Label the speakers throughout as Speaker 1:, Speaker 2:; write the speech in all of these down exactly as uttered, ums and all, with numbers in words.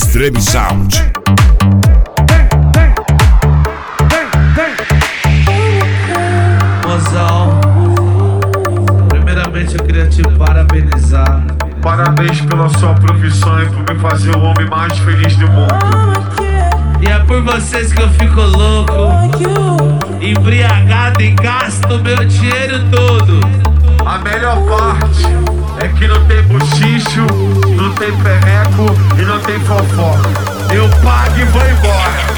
Speaker 1: Extreme Sound.
Speaker 2: Mozão, primeiramente eu queria te parabenizar.
Speaker 3: Parabéns pela sua profissão e por me fazer o homem mais feliz do mundo.
Speaker 2: E é por vocês que eu fico louco, embriagado e gasto meu dinheiro todo.
Speaker 3: A melhor parte é que não tem bochicho, não tem perreco e não tem fofoca. Eu pago e vou embora.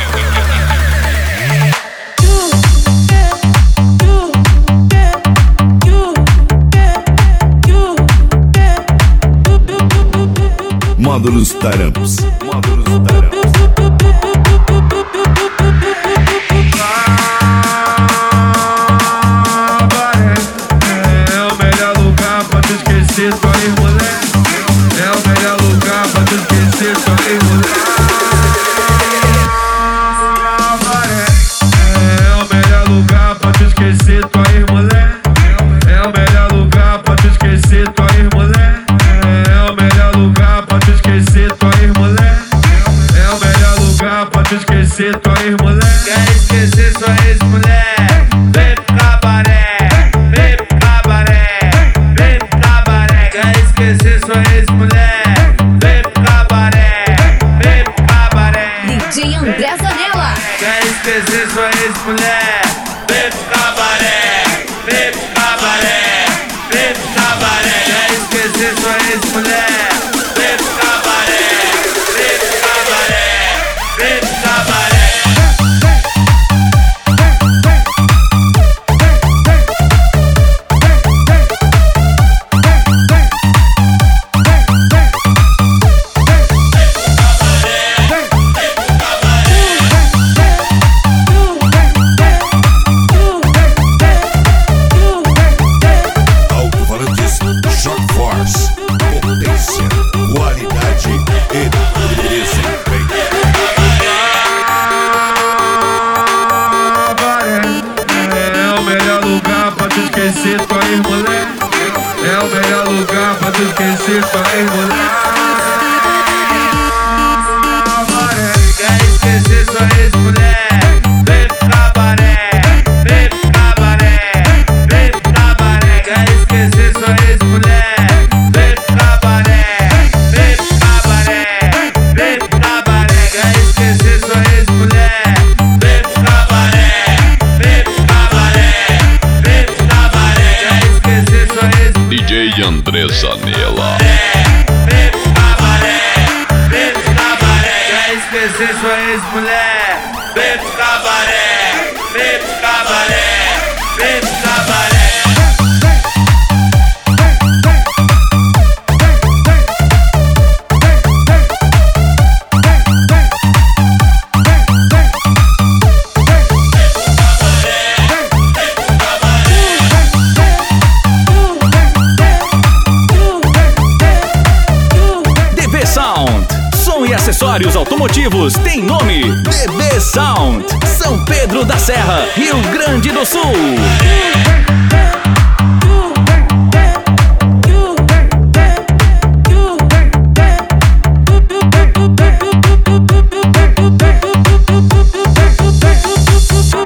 Speaker 1: Módulos Taramps. Módulos Taramps.
Speaker 3: É o melhor lugar pra tu esquecer tua ex-mulher. É o melhor lugar pra tu esquecer tua ex-mulher. É o melhor lugar pra tu esquecer tua ex-mulher. É o melhor lugar pra tu esquecer tua ex-mulher. É o melhor lugar pra tu esquecer tua ex-mulher. É o melhor lugar pra tu esquecer tua ex-mulher.
Speaker 2: Quer esquecer sua ex-mulher? Vem pro cabaré, vem pro cabaré, vem pro cabaré. Quer esquecer sua ex-mulher? Vem pro cabaré, vem pro cabaré.
Speaker 4: D J André Zanella.
Speaker 2: Quer esquecer sua ex-mulher? Vem pro cabaré, vem pro cabaré, vem pro cabaré. Quer esquecer sua ex-mulher? Vem pro cabaré, vem pro cabaré, vem pro cabaré.
Speaker 1: Alto-falantes Shock Force. Potência, qualidade e desempenho.
Speaker 3: É o melhor lugar pra tu esquecer tua ex-mulher. É o melhor lugar pra tu esquecer tua ex-mulher.
Speaker 2: Quer esquecer sua ex-mulher? Vem pro cabaré, vem pro cabaré, vem pro cabaré. Quer esquecer sua ex-mulher? Vem pro cabaré, vem pro cabaré, vem pro cabaré. Quer esquecer sua ex-mulher? Vem pro cabaré, vem pro cabaré, vem pro cabaré. Quer esquecer sua ex-mulher?
Speaker 5: D J André Zanella.
Speaker 2: Vem pro cabaré, vem pro cabaré. Quer esquecer sua ex-mulher? Vem pro cabaré, vem pro cabaré, vem pro cabaré.
Speaker 6: D B Sound. Som e acessórios automotivos tem nome. D B Sound. São Pedro da Serra, Rio Grande do Sul.